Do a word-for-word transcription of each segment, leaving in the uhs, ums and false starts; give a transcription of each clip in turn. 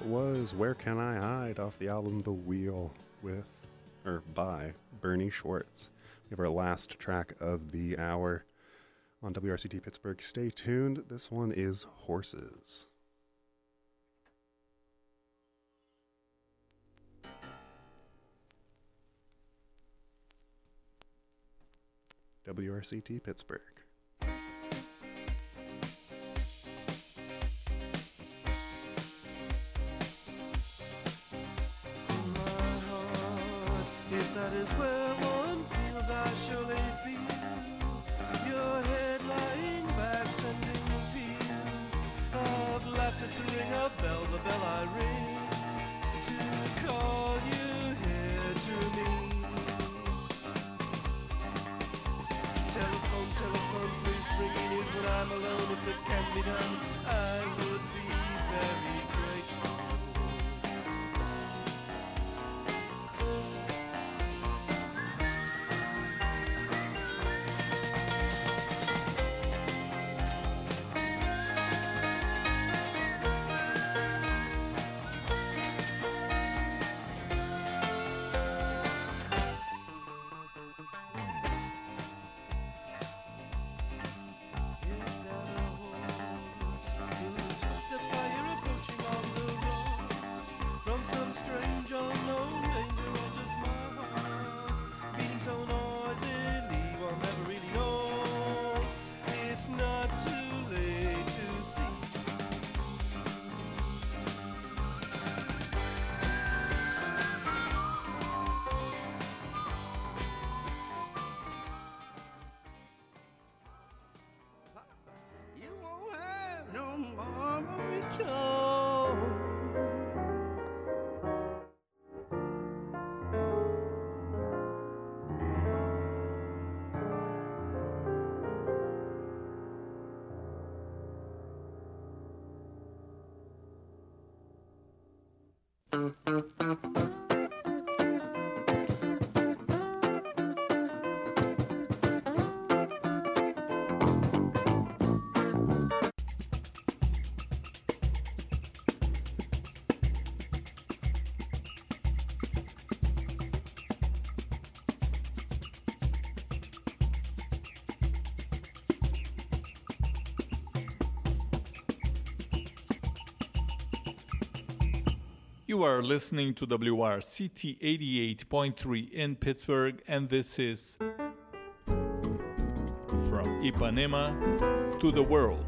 That was Where Can I Hide off the album The Wheel with, or by, Bernie Schwartz. We have our last track of the hour on W R C T Pittsburgh. Stay tuned. This one is Horses. W R C T Pittsburgh. If that is where one feels, I surely feel your head lying back, sending peals of laughter to ring a bell, the bell I ring to call you here to me. Telephone, telephone, please bring me news when I'm alone. If it can be done, I would be very grateful. Strange unknown danger or just my heart beating so noisily one never really knows. It's not too late to see. You won't have no more return. You are listening to W R C T eighty-eight point three in Pittsburgh, and this is From Ipanema to the World.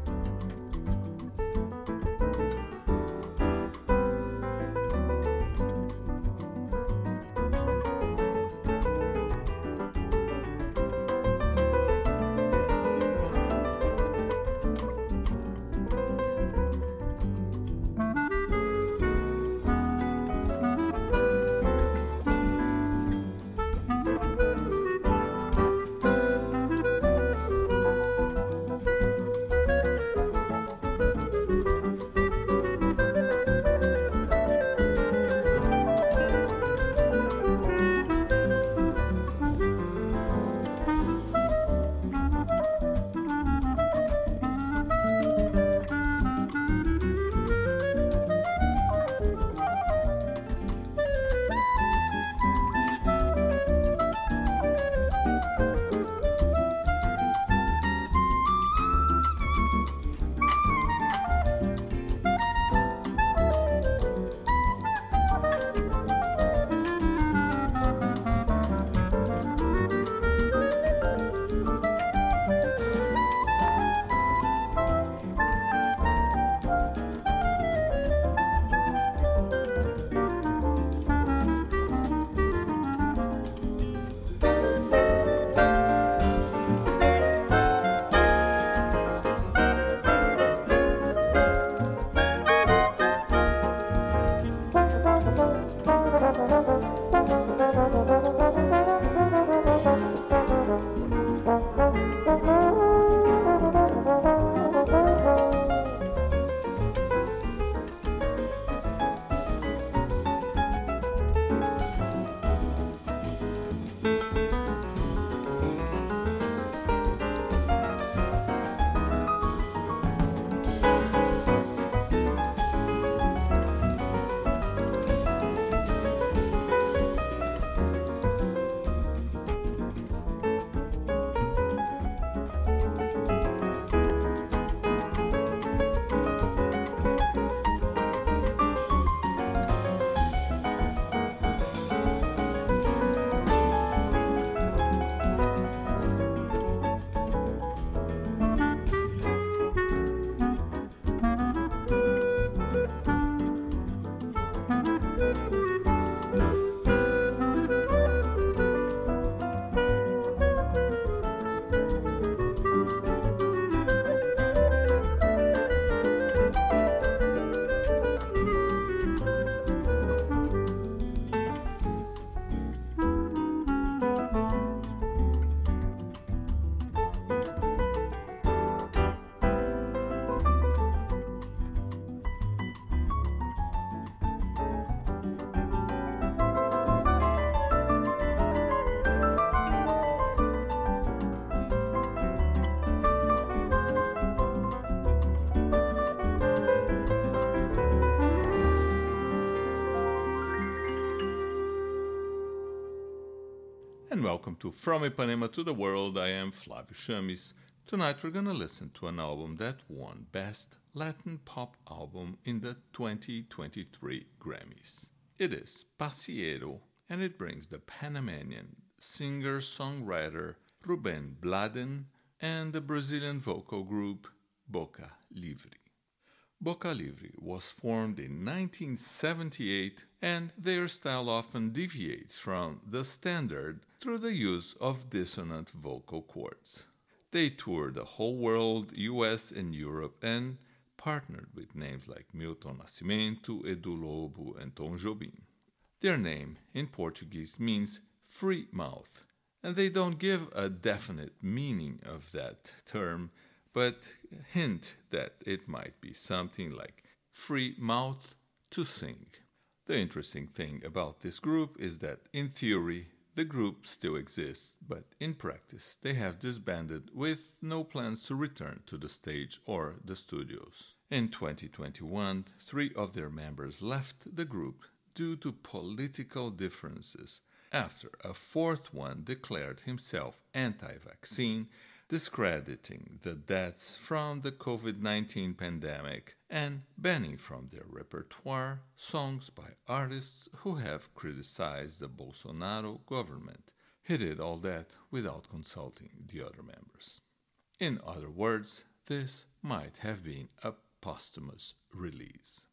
welcome to From Ipanema to the World. I am Flavio Chamis. Tonight we're going to listen to an album that won Best Latin Pop Album in the twenty twenty-three Grammys. It is Pasiero, and it brings the Panamanian singer-songwriter Rubén Blades and the Brazilian vocal group Boca Livre. Boca Livre was formed in nineteen seventy-eight, and their style often deviates from the standard through the use of dissonant vocal chords. They toured the whole world, U S and Europe, and partnered with names like Milton Nascimento, Edu Lobo, and Tom Jobim. Their name in Portuguese means free mouth, and they don't give a definite meaning of that term, but hint that it might be something like free mouth to sing. The interesting thing about this group is that in theory, the group still exists, but in practice, they have disbanded with no plans to return to the stage or the studios. In twenty twenty-one, three of their members left the group due to political differences, after a fourth one declared himself anti-vaccine, discrediting the deaths from the covid nineteen pandemic and banning from their repertoire songs by artists who have criticized the Bolsonaro government. He did all that without consulting the other members. In other words, this might have been a posthumous release.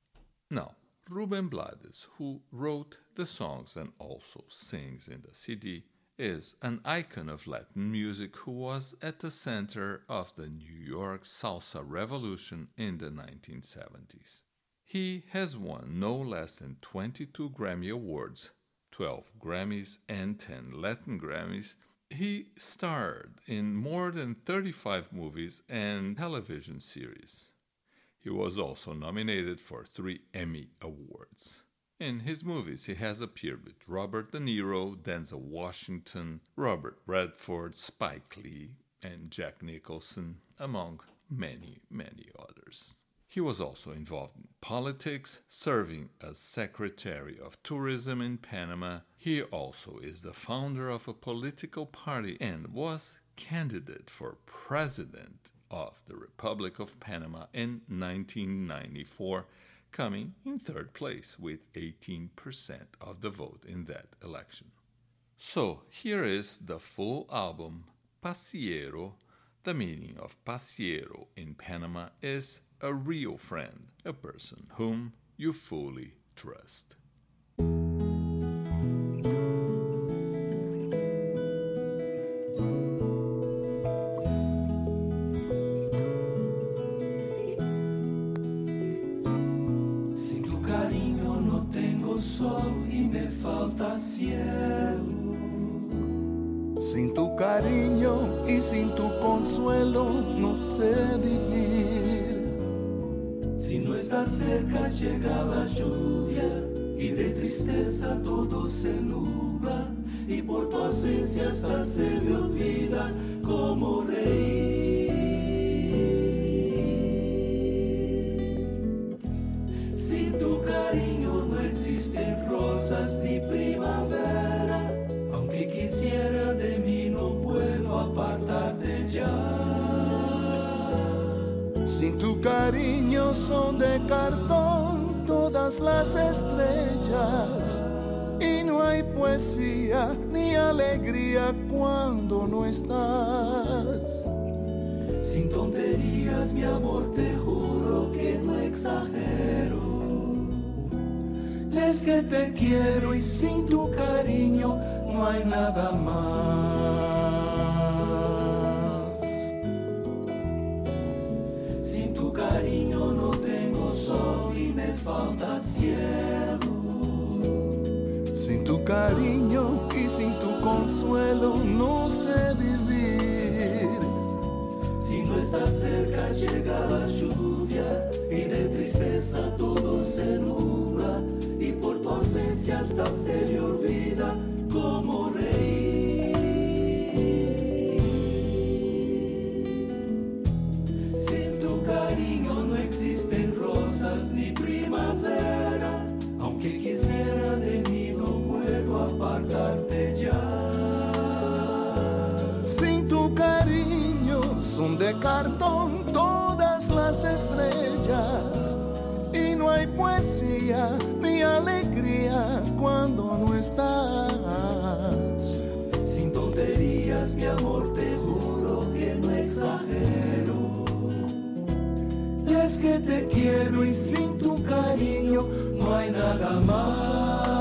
Now, Rubén Blades, who wrote the songs and also sings in the C D, is an icon of Latin music who was at the center of the New York salsa revolution in the nineteen seventies. He has won no less than twenty-two Grammy Awards, twelve Grammys, and ten Latin Grammys. He starred in more than thirty-five movies and television series. He was also nominated for three Emmy Awards. In his movies, he has appeared with Robert De Niro, Denzel Washington, Robert Redford, Spike Lee, and Jack Nicholson, among many, many others. He was also involved in politics, serving as Secretary of Tourism in Panama. He also is the founder of a political party and was candidate for president of the Republic of Panama in nineteen ninety-four, coming in third place with eighteen percent of the vote in that election. So here is the full album, Pasiero. The meaning of Pasiero in Panama is a real friend, a person whom you fully trust. Sin tu cariño y sin tu consuelo no sé vivir. Si no estás cerca llega la lluvia y de tristeza todo se nubla y por tu ausencia hasta se me olvida cómo reír. Sin tu cariño no existen rosas ni primavera. Aunque quisiera de mí no puedo apartarte ya. Sin tu cariño son de cartón todas las estrellas y no hay poesía ni alegría cuando no estás. Sin tonterías mi amor te juro que no exagero. Es que te quiero y sin tu cariño no hay nada más. Sin tu cariño no tengo sol y me falta cielo. Sin tu cariño y sin tu consuelo no sé vivir. Si no estás cerca llega la lluvia y de tristeza todo se nubla y por tu ausencia hasta se me olvida cómo reír. Sin tu cariño no existen rosas ni primavera. Aunque quisiera de mí no puedo apartarte ya. poesía, mi alegría cuando no estás. Sin tonterías, mi amor, te juro que no exagero. Es que te quiero y sin tu cariño no hay nada más.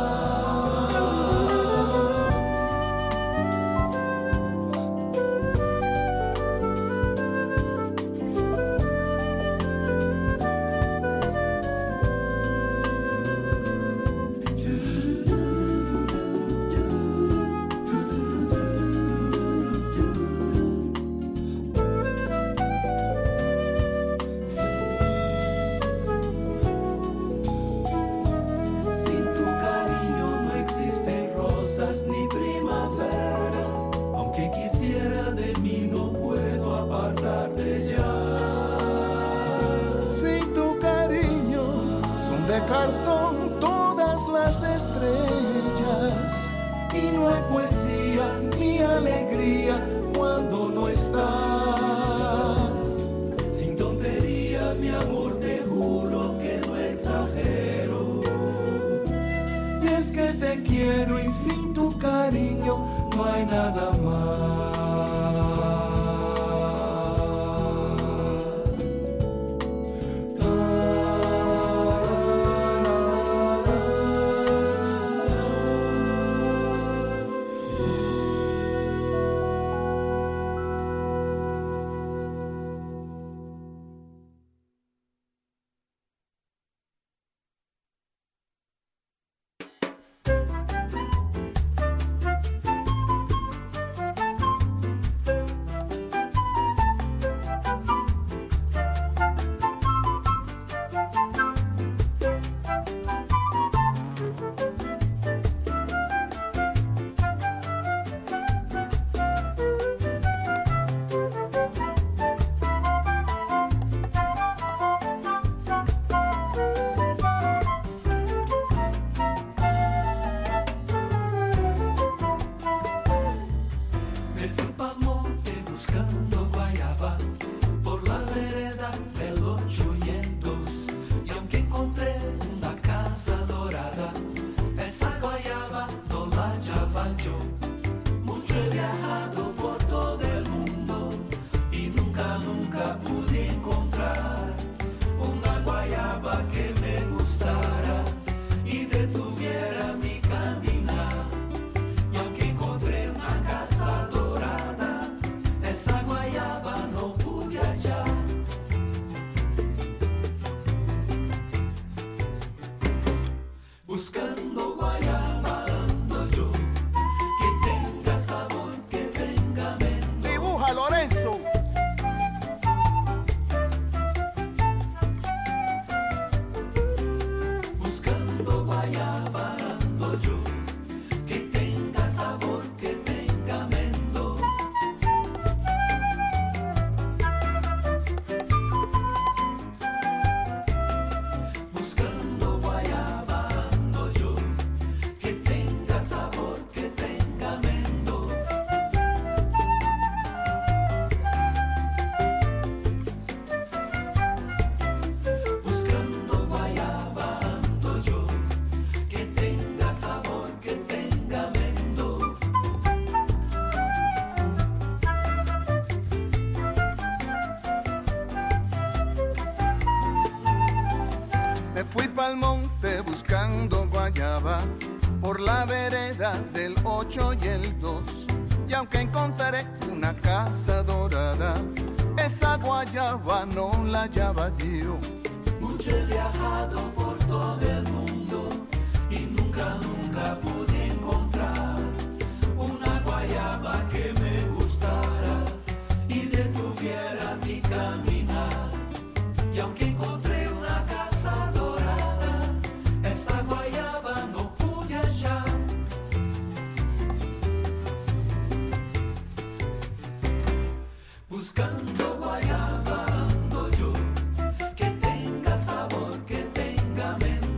Al monte buscando guayaba por la vereda del ocho y el dos, y aunque encontraré una casa dorada, esa guayaba no la hallaba yo. Mucho he viajado por todo el mundo y nunca, nunca pude encontrar una guayaba que me gustara y detuviera mi caminar. Y aunque encontré una casa dorada, esa guayaba no pude hallar. Buscando guayaba ando yo, que tenga sabor, que tenga menta.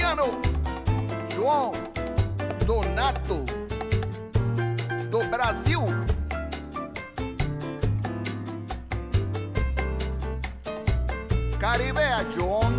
Luciano, João, Donato, do Brasil. Caribea, John.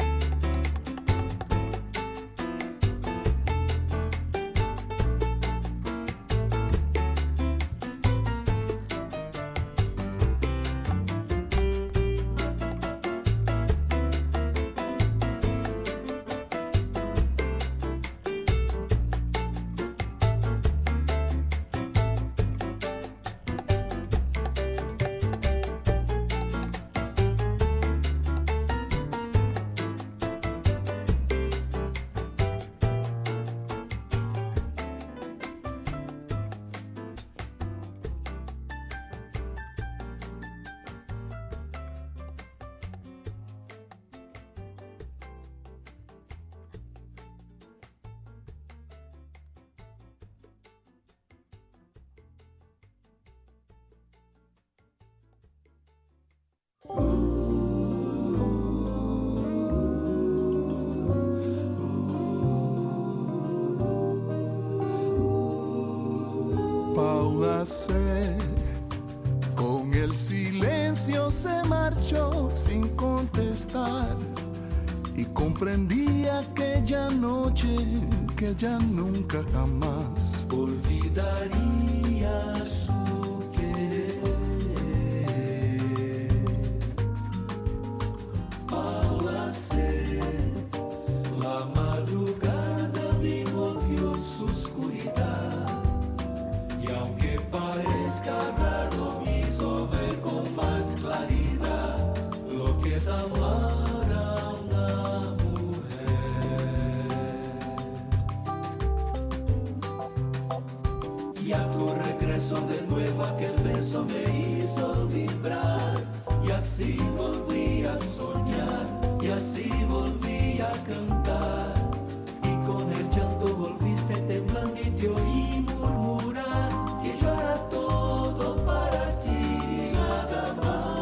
Paula C. con el silencio se marchó sin contestar y comprendí aquella noche que ya nunca jamás olvidaría su querer. Paula C. la madrugada me envolvió en su oscuridad. Y aunque parezca raro, me hizo ver con más claridad lo que es amar a una mujer. Y a tu regreso de nuevo aquel beso me hizo vibrar. Y así volví a soñar, y así volví a cantar. Y con el llanto volviste temblando y te oí murmurar que yo era todo para ti, nada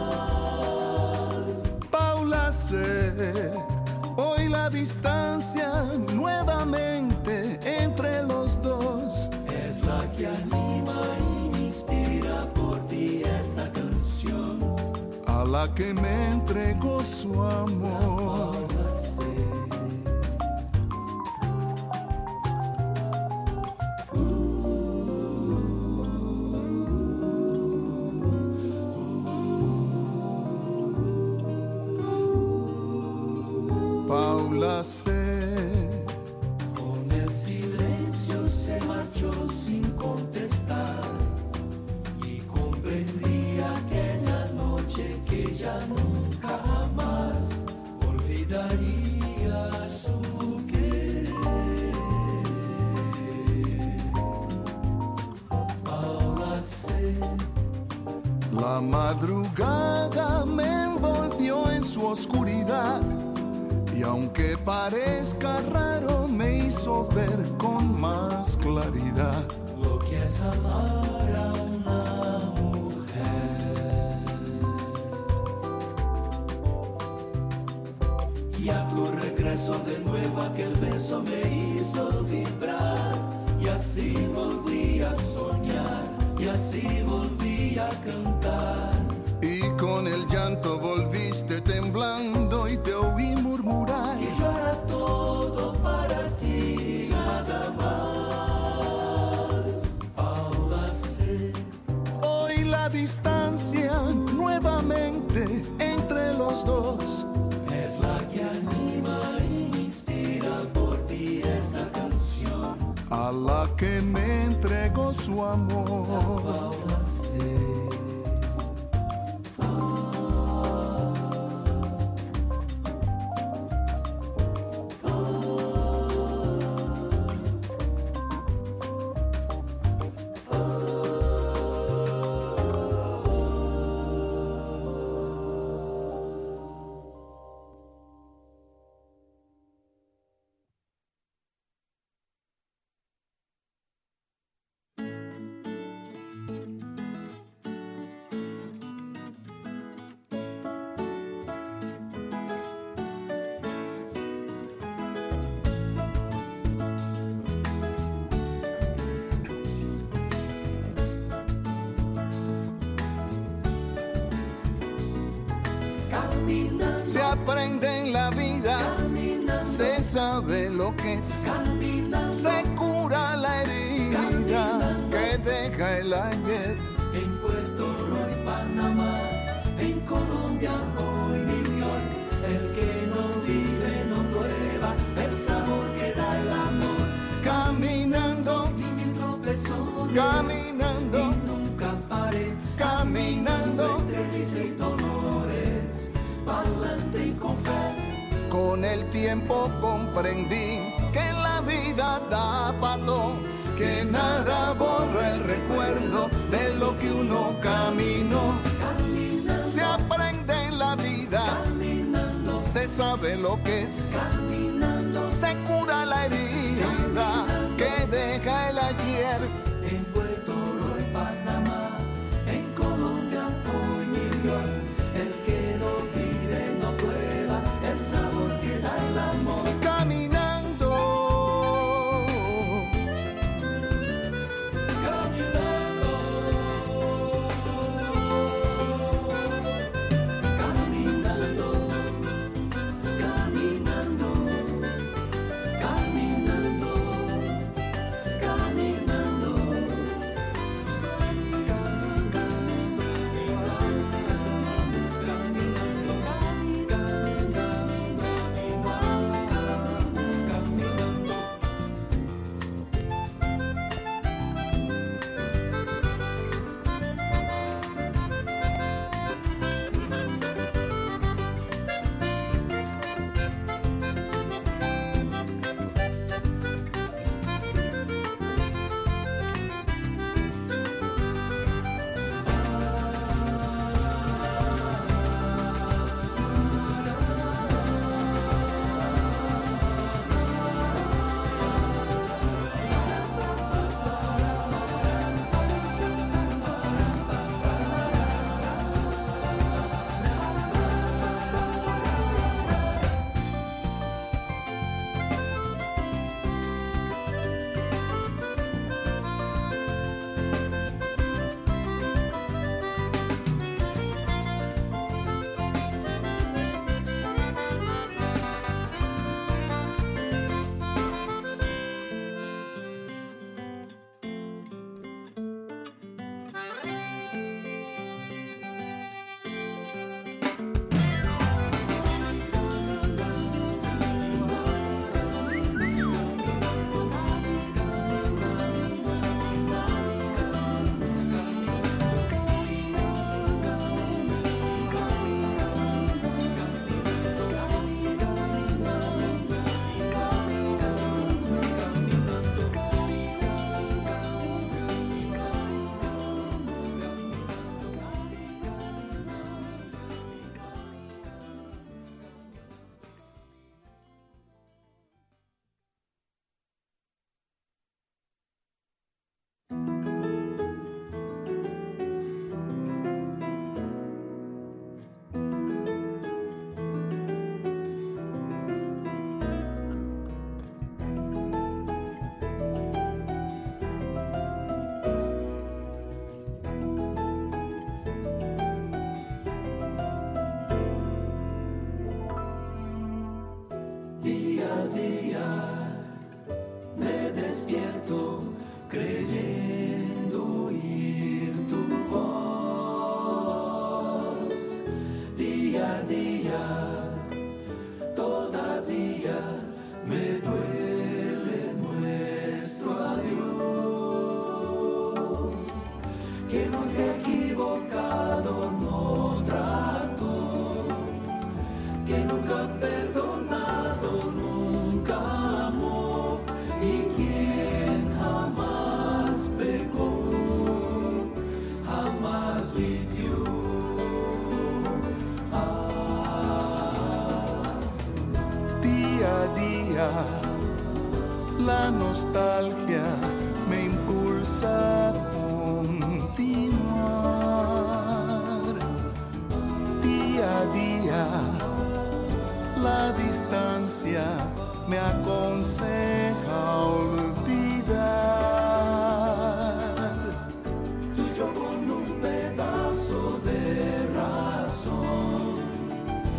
más. Paula C. hoy la distancia nuevamente entre los dos es la que anima y me inspira por ti esta canción, a la que me entregó su amor. Paula C. Paula C. con el silencio se marchó sin contestar y comprendí aquella noche que ya nunca jamás olvidaría su querer. Paula C. la madrugada me envolvió en su oscuridad. Y aunque parezca raro, me hizo ver con más claridad lo que es amar a una mujer. Y a tu regreso de nuevo aquel beso me hizo vibrar. Y así volví a soñar, y así volví a cantar. Y con el llanto volviste temblando y te oí murmurar que yo era todo para ti, nada más. Paula C. hoy la distancia nuevamente entre los dos es la que anima y me inspira por ti esta canción, a la que me entregó su amor. Paula C. caminando, se aprende en la vida, caminando, se sabe lo que es, caminando, se cura la herida, caminando, que deja el ayer. En Puerto Rico y Panamá, en Colombia o en New York, el que no vive no prueba el sabor que da el amor. Caminando, y mil tropezones, caminando, y nunca paré, caminando, entre risa y dolores, pa'lante y con fe. Con el tiempo comprendí que la vida da pato, que nada borra el recuerdo de lo que uno caminó. Caminando, se aprende en la vida, caminando, se sabe lo que es, caminando, se cura la herida, caminando, que deja el ayer. En Puerto Rico y Panamá, en Colombia o en New York, el que no vive no prueba el sabor que da el amor. Caminando, caminando, caminando, caminando, caminando, caminando. La nostalgia me impulsa a continuar. Día a día, la distancia me aconseja olvidar. Tú y yo con un pedazo de razón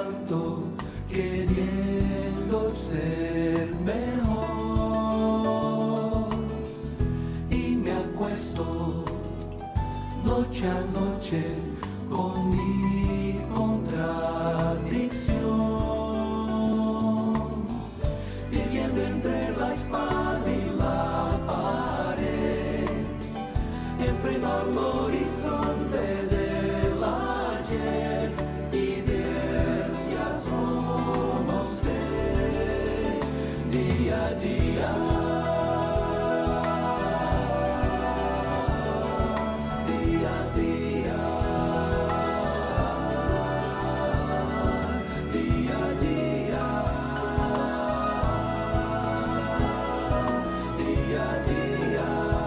levanto queriendo ser mejor y me acuesto noche a noche con mi contradicción, viviendo entre la espada y la pared, enfrento al horizonte del ayer y desea somos de día a día. Día a día, día a día, día a día,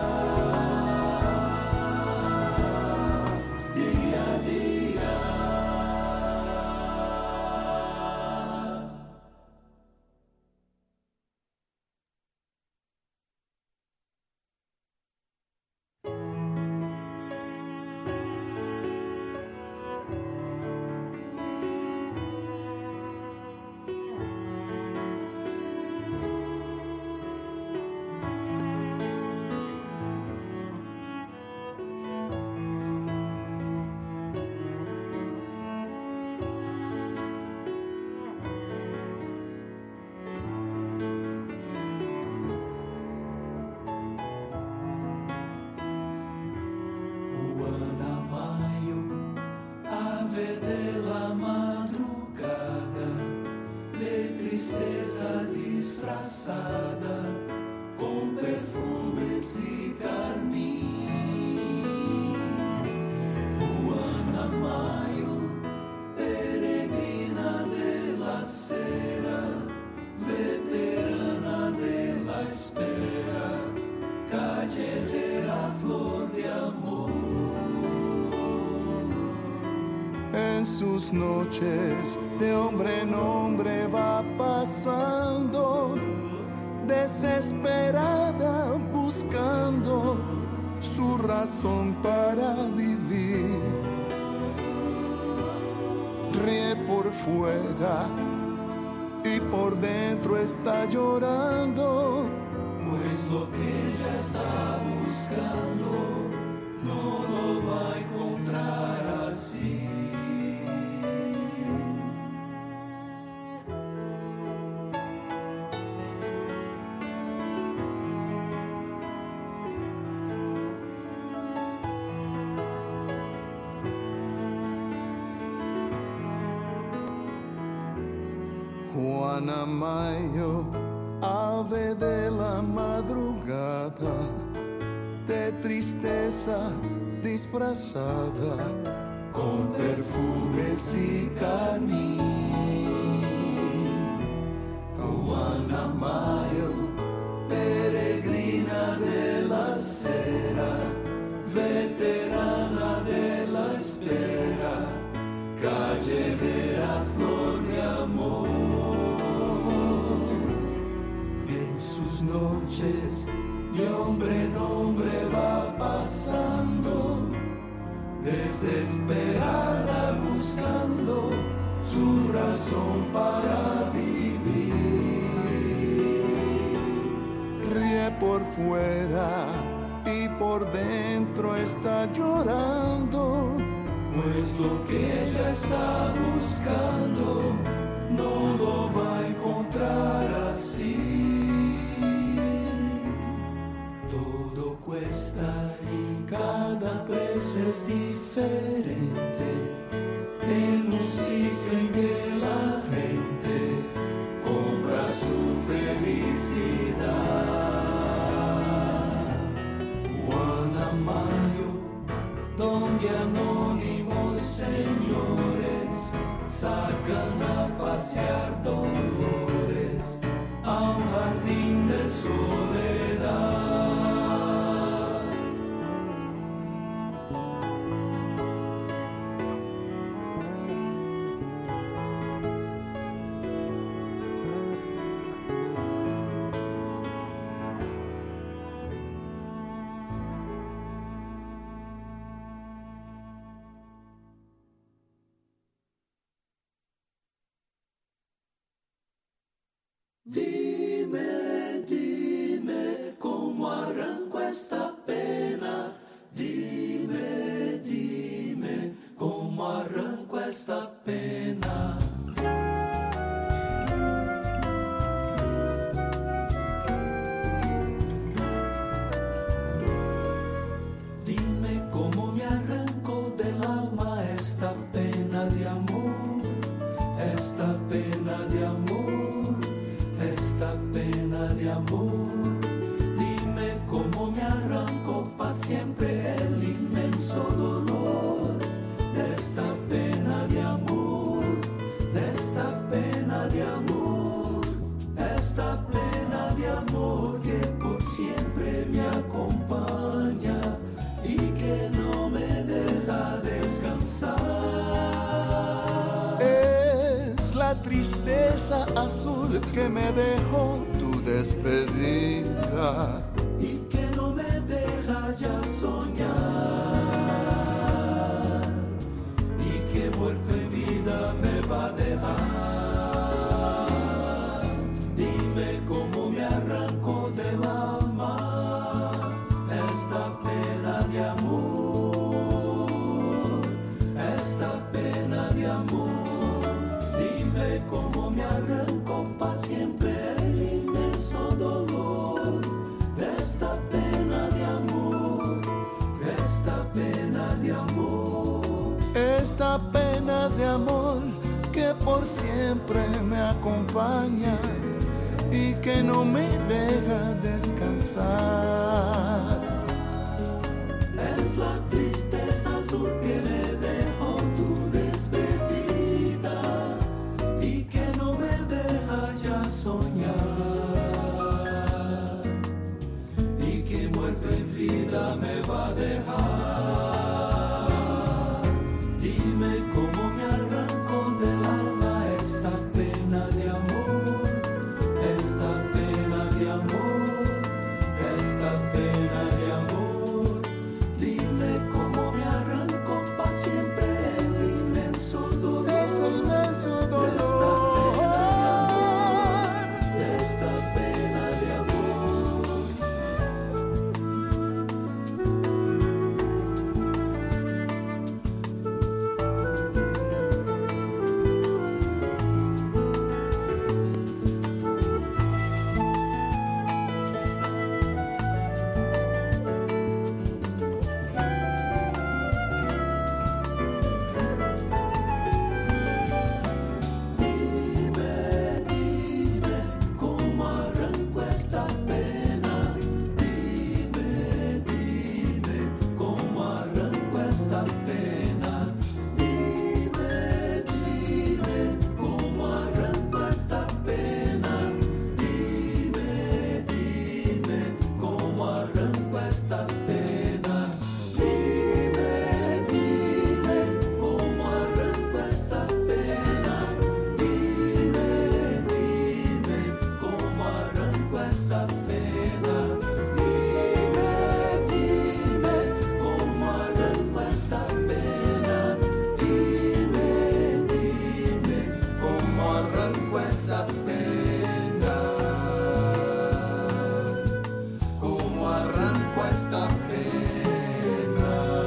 día a día. Guanamayo, ave de la madrugada, de tristeza disfrazada, con perfumes y carmín. Guanamayo, peregrina de la cera, veterana de la espera, callejera flor de amor. En sus noches de hombre en hombre va pasando, desesperada buscando su razón para vivir. Ríe por fuera y por dentro está llorando, Pues lo que ella está buscando no lo va a encontrar así. Guanamayo, ave de la madrugada, de tristeza disfrazada, Con perfumes y carmín. Guanamayo, peregrina de la cera, veterana de la espera, callejera flor de amor. En sus noches de hombre en hombre va pasando, desesperada buscando su razón para vivir. ríe por fuera y por dentro está llorando, Pues lo que ella está buscando no lo va a encontrar así. Todo cuesta y cada precio es diferente. En un sitio en que la gente compra su felicidad. Guanamayo, donde anónimos señores sacan a pasear dolores a un jardín de soledad. Dime, dime cómo arranco esta pena. Dime, dime cómo arranco esta pena. Dime cómo me arranco del alma esta pena de amor, esta pena de amor, esta pena de amor. Dime cómo me arranco pa' siempre el inmenso dolor de esta pena de amor, de esta pena de amor, esta pena de amor que por siempre me acompaña y que no me deja descansar. Es la tristeza azul que me dejó tu despedida y que no me deja ya soñar, y que muerto en vida me va a dejar. Dime cómo me arranco del alma esta pena de amor, esta pena de amor. Dime cómo me arranco pa' siempre el inmenso dolor de esta pena de amor, de esta pena de amor. esta pena de amor que por siempre me acompaña y que no me deja descansar. Es la tristeza azul que me dejó tu despedida y que no me deja ya soñar, y que muerto en vida me va a dejar. Dime cómo me arranco del alma esta pena de amor, esta pena de amor, esta pena de amor. Dime cómo me arranco pa' siempre el inmenso dolor, Ese inmenso dolor. de esta pena de amor. Dime, dime cómo arranco esta pena. Dime, dime cómo arranco esta pena. Dime, dime cómo arranco esta pena. Dime, dime cómo arranco esta pena. Dime, dime cómo arranco esta pena. Dime, dime cómo arranco esta pena. Dime, dime cómo arranco esta pena. Dime, dime cómo arranco esta pena. Cómo arranco esta pena.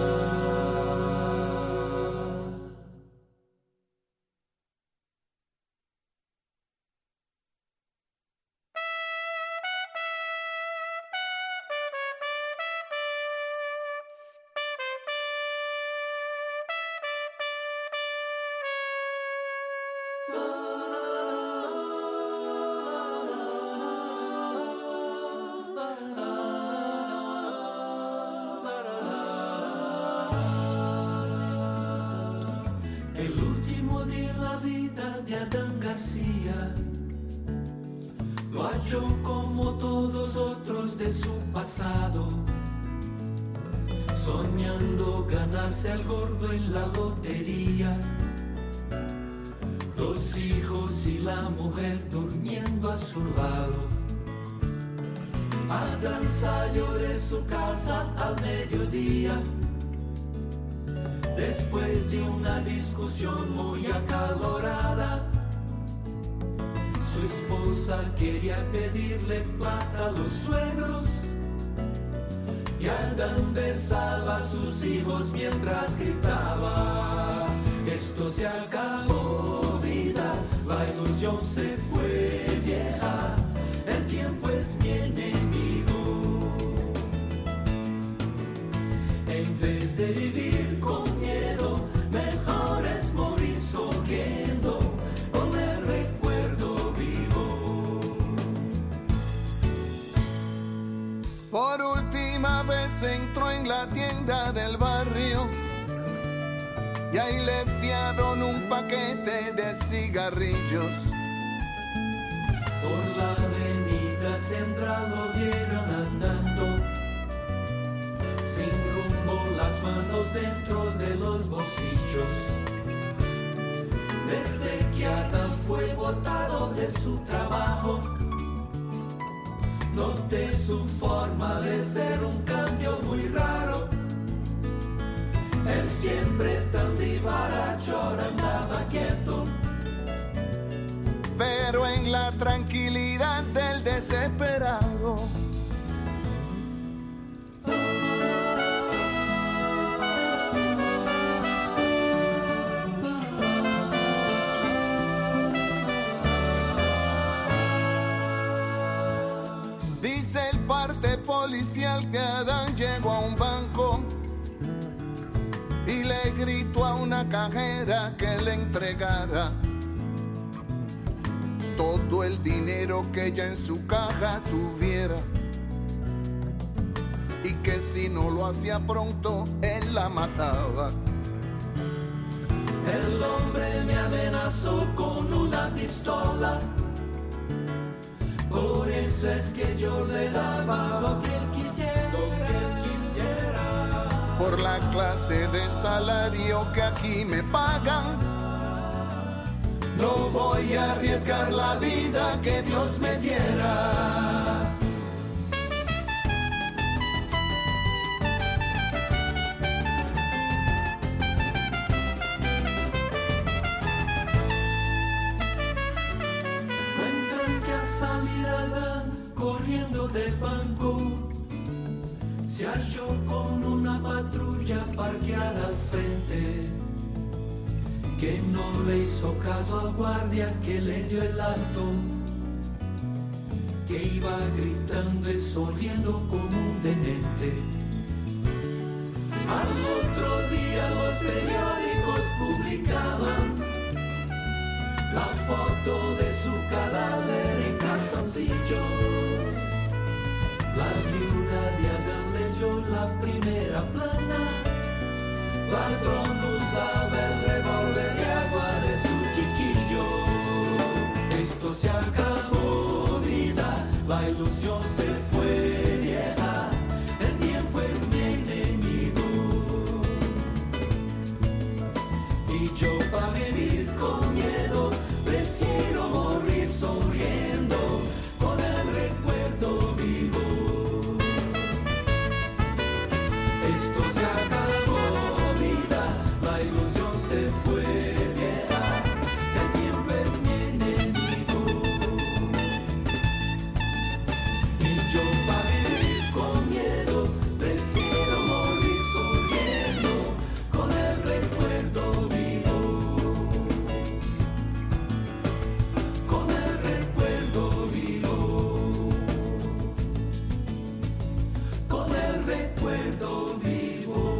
El último día en la vida de Adán García lo halló como todos otros de su pasado, soñando ganarse al gordo en la lotería. Dos hijos y la mujer durmiendo a su lado. Adán salió de su casa al mediodía, después de una discusión muy acalorada. Su esposa quería pedirle plata a los suegros y Adán besaba a sus hijos mientras gritaba: esto se acabó, vida, la ilusión se fue vieja, el tiempo es mi enemigo. En vez de vivir con miedo, mejor es morir sonriendo con el recuerdo vivo. Por última vez entró en la tienda del barrio y ahí le fiaron un paquete de cigarrillos. Por la avenida central lo vieron andando, sin rumbo, las manos dentro de los bolsillos. Desde que Adán fue botado de su trabajo, noté su forma de ser un cambio muy raro. Él siempre tan vivaracho ahora andaba quieto, pero en la tranquilidad del desesperado. Dice el parte policial que Adán llegó a un banco y le gritó a una cajera que le entregara todo el dinero que ella en su caja tuviera, y que si no lo hacía pronto, él la mataba. El hombre me amenazó con una pistola, por eso es que yo le daba lo que él quisiera, lo que él quisiera. Por la clase de salario que aquí me pagan, no voy a arriesgar la vida que Dios me diera. Cuentan que al salir Adán corriendo del banco, se halló con una patrulla parqueada al frente, que no le hizo caso al guardia que le dio el alto, que iba gritando y sonriendo como un demente. Al otro día los periódicos publicaban la foto de su cadáver en calzoncillos. La viuda de Adán leyó la primera plana: ladrón usaba el revólver de agua de su chiquillo. Esto se acabó, vida, la ilusión se fue vieja, el tiempo es mi enemigo. Y yo para vivir con miedo prefiero morir sonriendo con el recuerdo vivo. Esto se acabó, la ilusión se fue vieja, el tiempo es mi enemigo. Y yo para vivir con miedo prefiero morir sonriendo con el recuerdo vivo. Con el recuerdo vivo. Con el recuerdo vivo.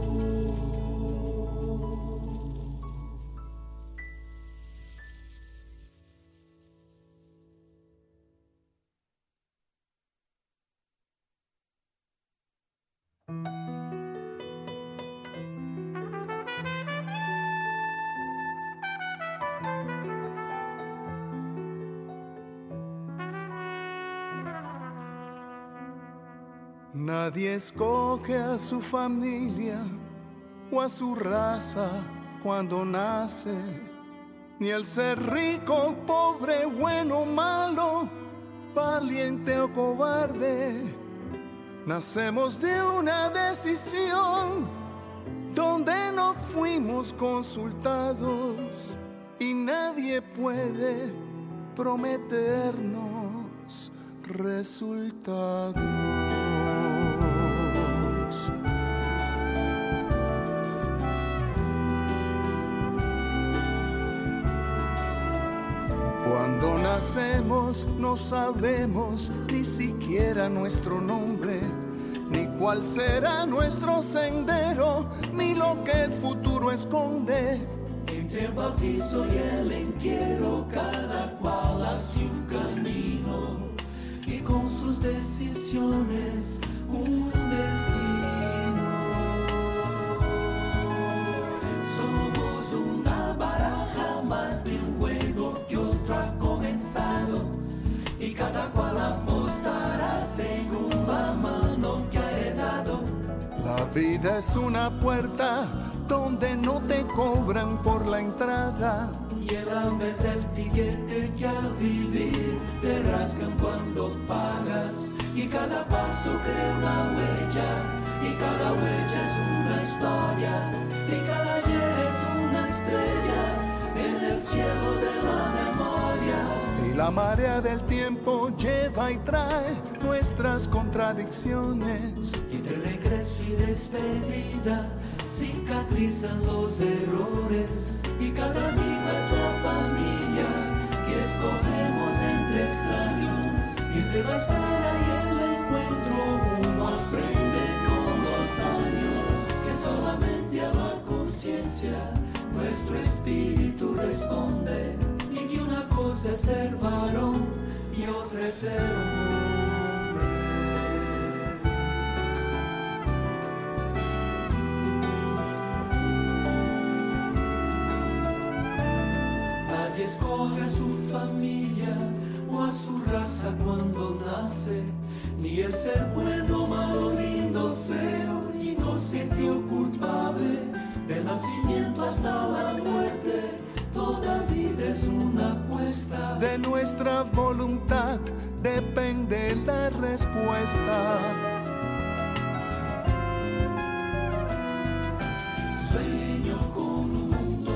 Nadie escoge a su familia o a su raza cuando nace, ni el ser rico, pobre, bueno, malo, valiente o cobarde. Nacemos de una decisión donde no fuimos consultados y nadie puede prometernos resultados. Cuando nacemos no sabemos ni siquiera nuestro nombre, ni cuál será nuestro sendero, ni lo que el futuro esconde. Entre el bautizo y el entierro, cada cual hace un camino y con sus decisiones un destino. Somos una baraja más de un juego que otro ha comenzado y cada cual apostará según la mano que ha heredado. La vida es una puerta donde no te cobran por la entrada. Y el hambre es el tiquete que al vivir te rascan cuando pagas. Y cada paso crea una huella, y cada huella es una historia, y cada ayer es una estrella en el cielo de la memoria. Y la marea del tiempo lleva y trae nuestras contradicciones. Y entre regreso y despedida cicatrizan los errores, y cada amigo es la familia que escogemos entre extraños. Y entre la espera y el encuentro uno aprende con los años que solamente a la conciencia nuestro espíritu responde, y que una cosa es ser varón y otra es ser hombre. Escoge a su familia o a su raza cuando nace, ni el ser bueno, malo, lindo, feo, inocente o culpable. Del nacimiento hasta la muerte, toda vida es una apuesta. De nuestra voluntad depende la respuesta. Sueño con un mundo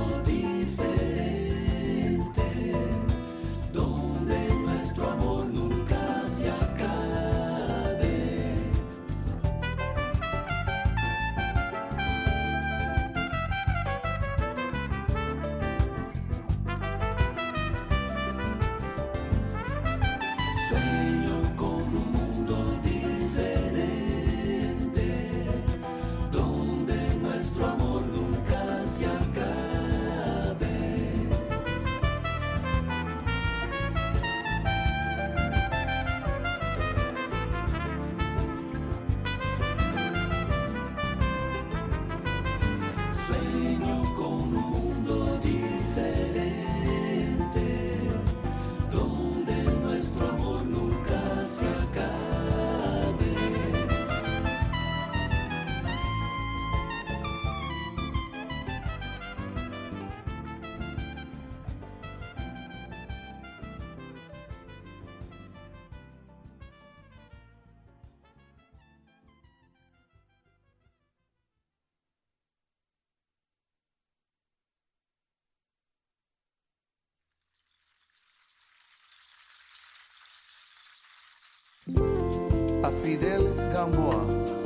A Fidel Gamboa.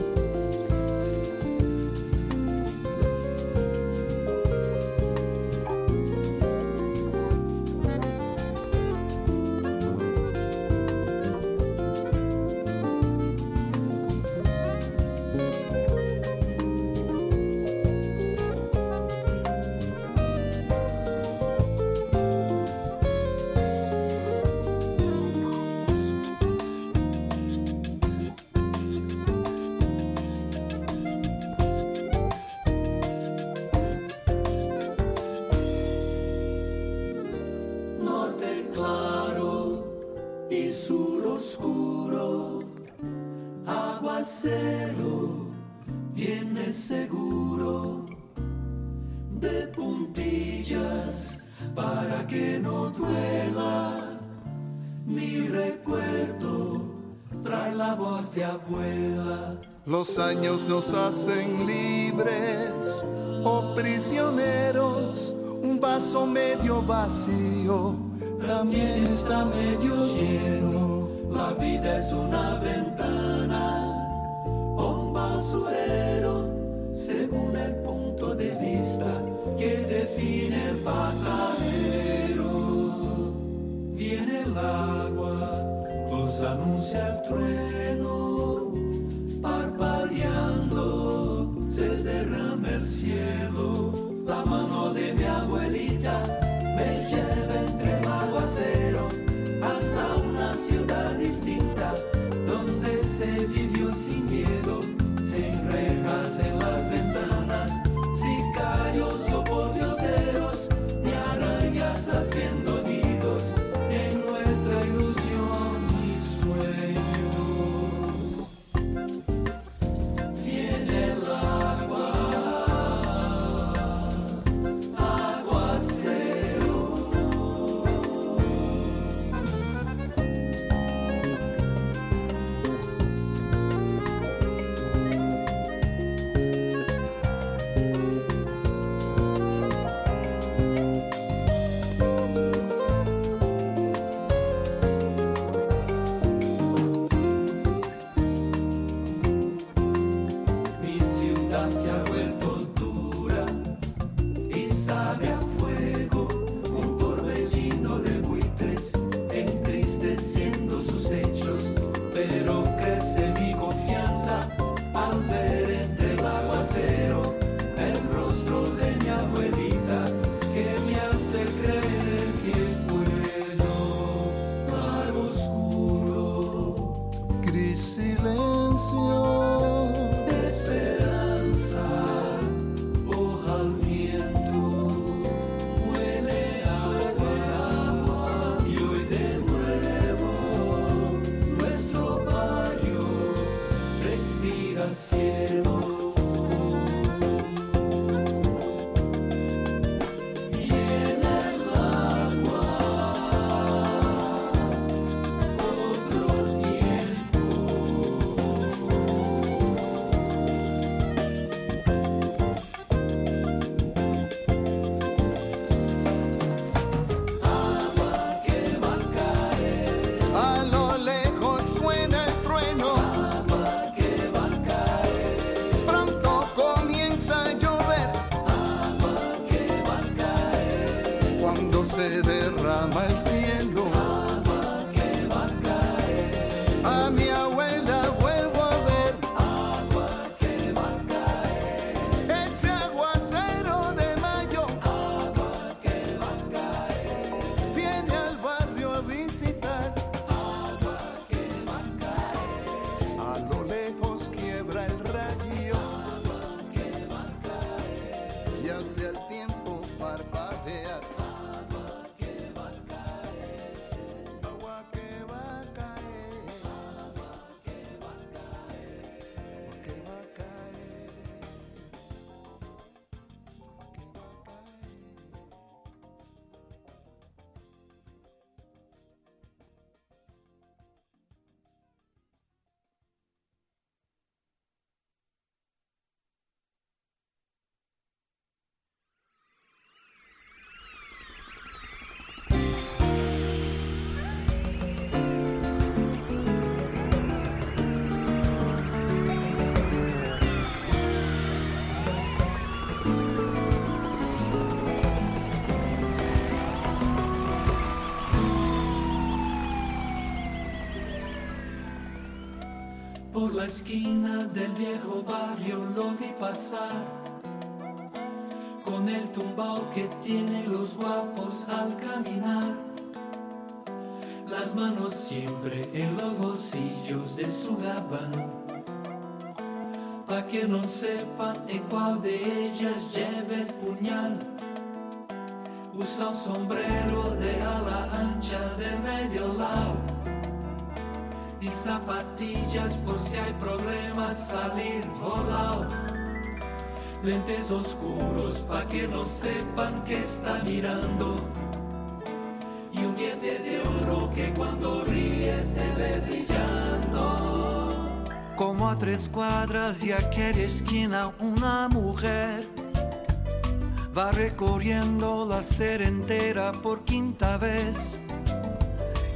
Los años nos hacen libres o prisioneros, un vaso medio vacío también está medio lleno. La vida es una ventana, un basurero, según el punto de vista que define el pasajero. Viene el agua, los anuncia el trueno, parpadeando se derrama el cielo. La mano de mi abuelita me lleva entre el aguacero hasta una ciudad distinta donde se vivió sin miedo, sin rejas en las ventanas, sicarios o pordioseros, ni arañas haciendo nidos en nuestra ilusión y sueños. Viene el agua, aguacero. Mi ciudad se ha vuelto dura y sabe a fuego, un torbellino de buitres entristeciendo sus hechos, pero crece mi confianza al ver entre el aguacero el rostro de mi abuelita que me hace creer que puedo. Mar oscuro, Gris silencio, de esperanza, hoja al viento, huele agua, y hoy de nuevo nuestro barrio respira cielo. Viene el agua, otro tiempo. Agua que va a caer, a lo lejos suena el trueno, agua que va a caer, pronto comienza a llover, agua que va a caer, cuando se derrama el cielo, agua que va a caer, a mi abuela vuelvo a ver, agua que va a caer, ese aguacero de mayo, agua que va a caer, viene al barrio a visitar, agua que va a caer, a lo lejos quiebra el rayo, agua que va a caer, y hace el tiempo parpadear, agua que va a caer, agua que va a caer, agua que va a caer. porque va a caer, porque va a caer. Por la esquina del viejo barrio lo vi pasar, con el tumbao que tienen los guapos al caminar, las manos siempre en los bolsillos de su gabán, pa' que no sepan en cuál de ellas lleva el puñal. Usa un sombrero de ala ancha de medio lado y zapatillas por si hay problemas salir volado. Lentes oscuros pa' que no sepan que está mirando, y un diente de oro que cuando ríe se ve brillando. Como a tres cuadras de aquella esquina una mujer va recorriendo la acera entera por quinta vez.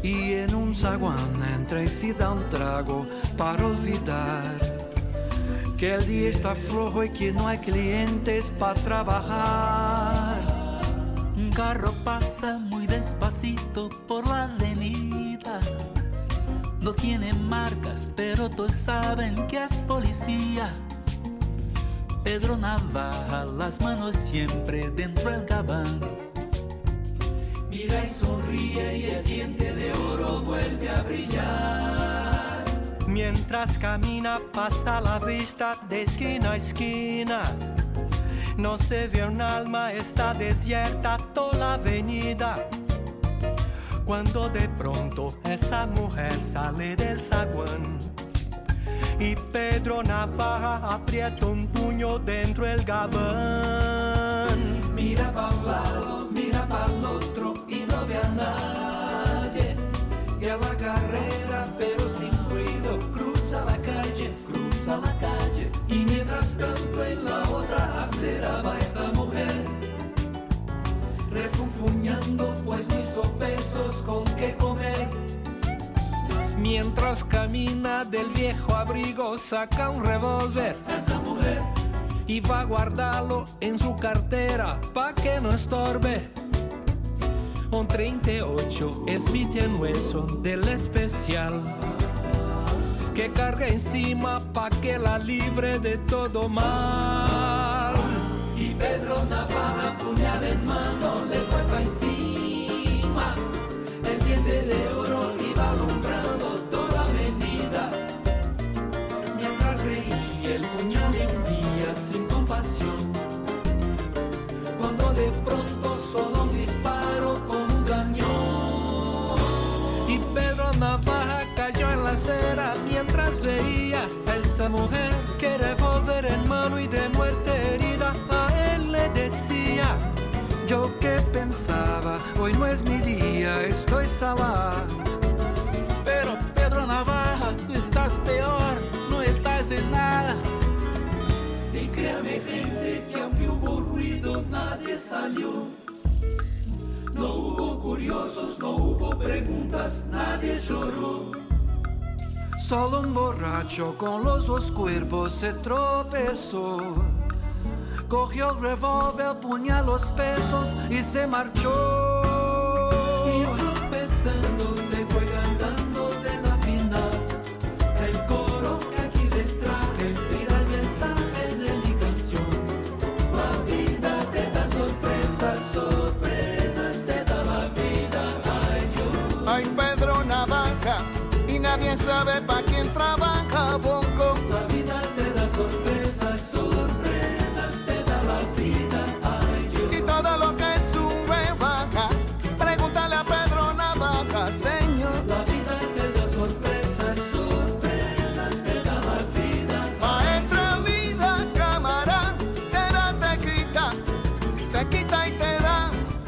y en un zaguán entra y se da un trago para olvidar que el día está flojo y que no hay clientes para trabajar. Un carro pasa muy despacito por la avenida. No tiene marcas, pero todos saben que es policía. Pedro Navaja, las manos siempre dentro del gabán. Mira y sonríe y el diente de oro vuelve a brillar. Mientras camina pasa la vista de esquina a esquina. No se ve un alma, está desierta toda la avenida. Cuando de pronto esa mujer sale del zaguán y Pedro Navaja aprieta un puño dentro del gabán. Mira para un lado, mira para el otro y no ve a nadie. Y a la carrera, pero sin ruido, cruza la calle, cruza la calle. Y mientras tanto en la otra acera va esa mujer, refunfuñando pues no hizo pesos con qué comer. Mientras camina del viejo abrigo saca un revólver Esa mujer y va a guardarlo en su cartera pa' que no estorbe. Un treinta y ocho Smith and Wesson del especial que carga encima pa' que la libre de todo mal. y Pedro Navaja, puñal en mano, le fue pa' encima. El diente de oro iba alumbrando toda la avenida. Mientras reía el puñal hundía sin compasión. Cuando de pronto sonó un disparo con un cañón. Y Pedro Navaja cayó en la acera mientras veía a esa mujer que revólver en mano y de muerte herida a él le decía: yo que pensaba, hoy no es mi día, estoy salada. Pero Pedro Navaja, tú estás peor, no estás en nada. Y créame gente que aunque hubo ruido nadie salió. No hubo curiosos, no hubo preguntas, nadie lloró. Solo un borracho con los dos cuerpos se tropezó. Cogió el revólver, puñal los pesos y se marchó. Y tropezando se fue cantando desafinado el coro que aquí les traje, mira el mensaje de mi canción. La vida te da sorpresas, sorpresas te da la vida. Ay, yo. Ay, Pedro Navaja, y nadie sabe pa' quién trabaja, bongo. La vida te da sorpresas, sorpresas te da la vida. Ay, yo. Y todo lo que sube baja, pregúntale a Pedro Navaja, señor. La vida te da sorpresas, sorpresas te da la vida. Maestra vida, cámara, te da, te quita, te quita y te da.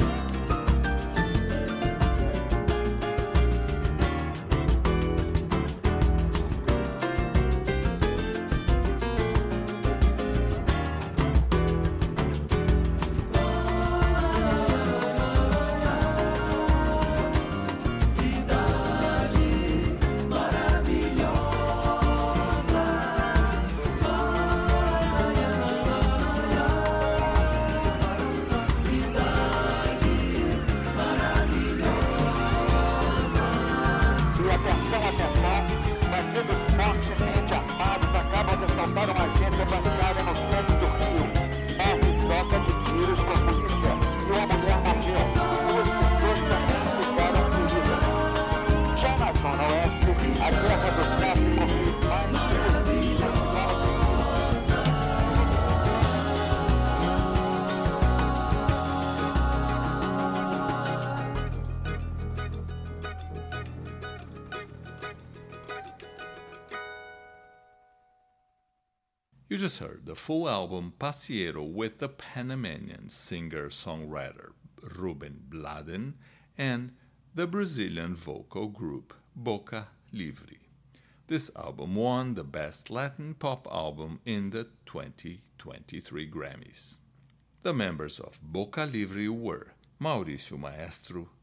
You just heard the full album Pasiero with the Panamanian singer-songwriter Ruben Blades and the Brazilian vocal group Boca Livre. This album won the Best Latin Pop Album in the twenty twenty-three Grammys. The members of Boca Livre were Mauricio Maestro,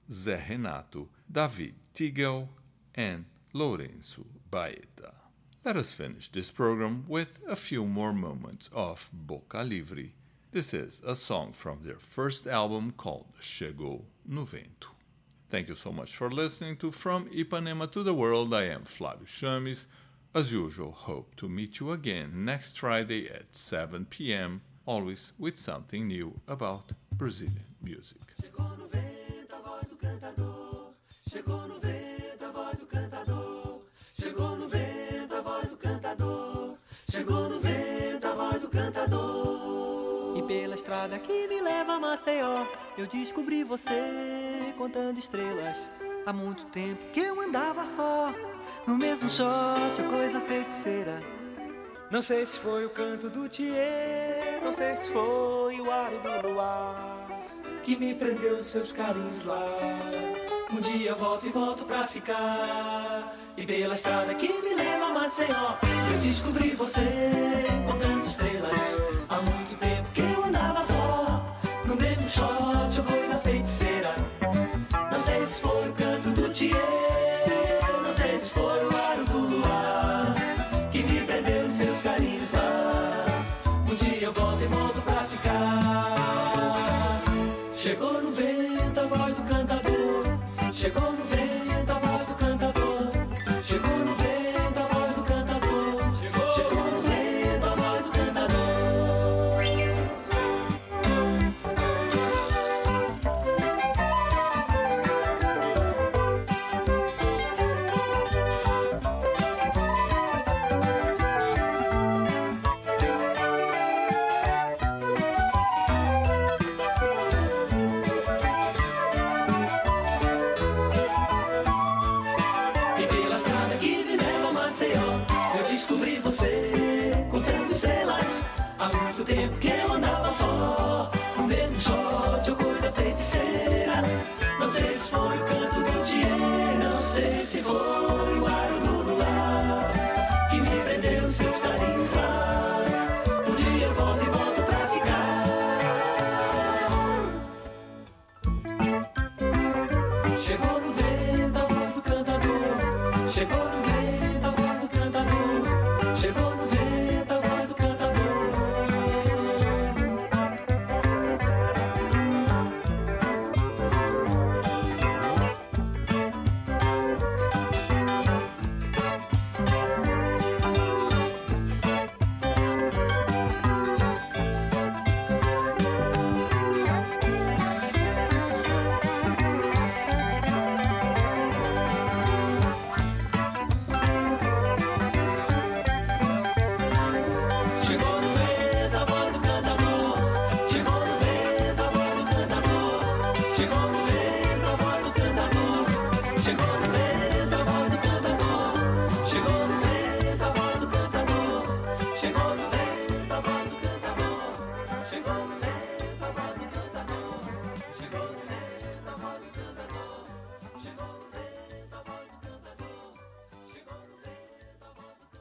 Zé Renato, David Tigel, and Lourenço Baeta. Let us finish this program with a few more moments of Boca Livre. This is a song from their first album called Chegou no Vento. Thank you so much for listening to From Ipanema to the World. I am Flávio Chames. As usual, hope to meet you again next Friday at seven p.m., always with something new about Brazilian music. Chegou no vento a voz do cantador. Chegou no vento a voz do cantador. Chegou no vento a voz do cantador. Chegou no vento a voz do cantador. E pela estrada que me leva a Maceió, eu descobri você contando estrelas. Há muito tempo que eu andava só, no mesmo shot, a coisa feiticeira. Não sei se foi o canto do Tiê, não sei se foi o ar do luar que me prendeu nos seus carinhos lá. Um dia eu volto e volto pra ficar. E pela estrada que me leva a Maceió, eu descobri você contando estrelas. Há muito tempo que eu andava só, no mesmo shot, a coisa feiticeira. Não sei se foi o canto do Tiê, não sei se foi o aro do luar que me prendeu nos seus carinhos lá. Um dia eu volto e volto pra ficar. Chegou no vento a voz do cantador. Chegou no vento a voz do cantador. Chegou no vento a voz do cantador. Chegou no vento a voz do cantador. E pela estrada que me leva a Maceió, eu descobri você contando estrelas. Há muito tempo que eu andava só, no mesmo shot ou coisa feiticeira. Não sei se foi o canto do Tiê, não sei se foi o aro do luar que me prendeu nos seus carinhos lá. Um dia eu volto e volto pra ficar. Chegou no vento a voz do cantador. Chegou no vento a voz do cantador. Chegou no vento a voz do cantador. Chegou no vento a voz do cantador. Chegou no vento a voz do cantador. Chegou no vento a voz do cantador. Chegou no vento a voz do cantador. Chegou no vento a voz do cantador. Chegou no vento a voz do cantador. Chegou no vento a voz do cantador. Chegou no vento a voz do cantador. Chegou no vento a voz do cantador. Chegou no vento a voz do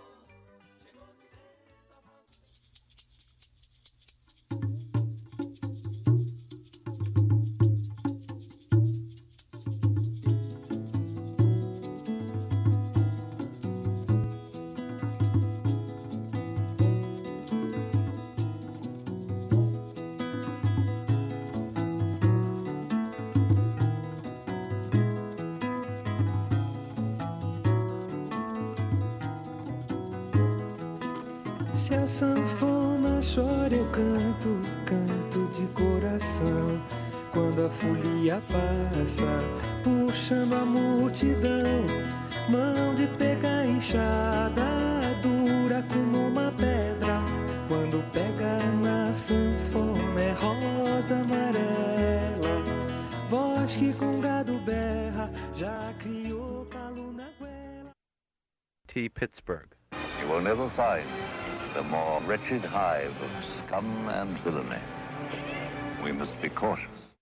Se a sanfona chora eu canto, canto de coração. Quando a folia passa, puxando a multidão, mão de pegar enxada, dura como uma pedra. Quando pega na sanfona é rosa amarela, voz que com gado berra, já criou calo na goela. T. Pittsburgh. You will never find the more wretched hive of scum and villainy. We must be cautious.